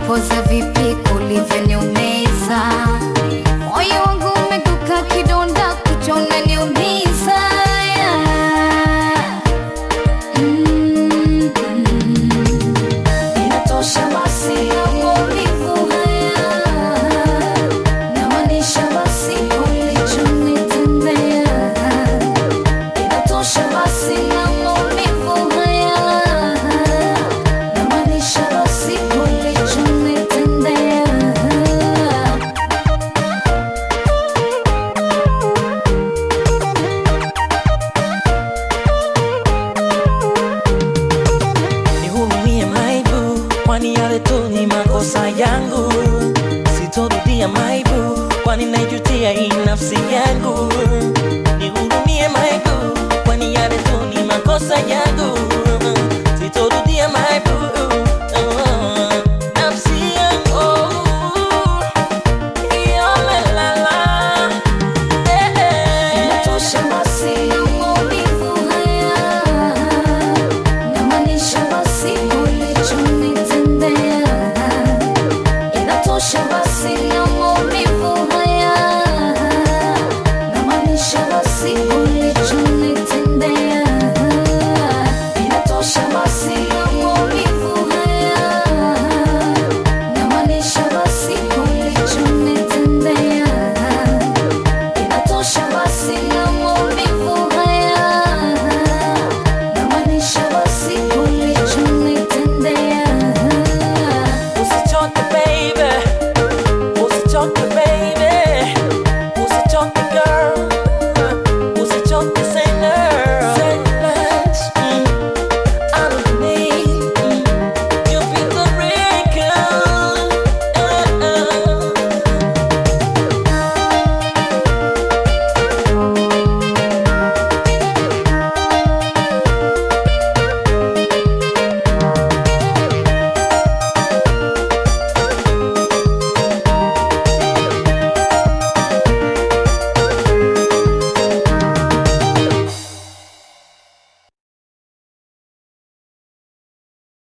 poza vipi ulivyoniumiza, moyo wangu umeguka kidonda, kuchona niumiza. Inatosha basi maumivu haya, namaanisha basi ulichonitendea. Inatosha basi maumivu haya, namaanisha basi ulichonitendea. Nihurumie maibu, kwani yale tu ni makosa yangu. Sitorudia maibu, kwani naijutia hii nafsi yangu. Nihurumie maibu, kwani yale tu ni makosa yangu. Sitorudia maibu, nafsi yangu yomelala. Inatosha basi maumivu haya, namaanisha basi ulichonitendea. Inatosha basi maumivu haya, namaanisha basi ulichonitendea. Inatosha basi maumivu haya, namaanisha basi ulichonitendea. Inatosha basi maumivu haya, namaanisha basi ulichonitendea. Usichoke baby, usichoke baby.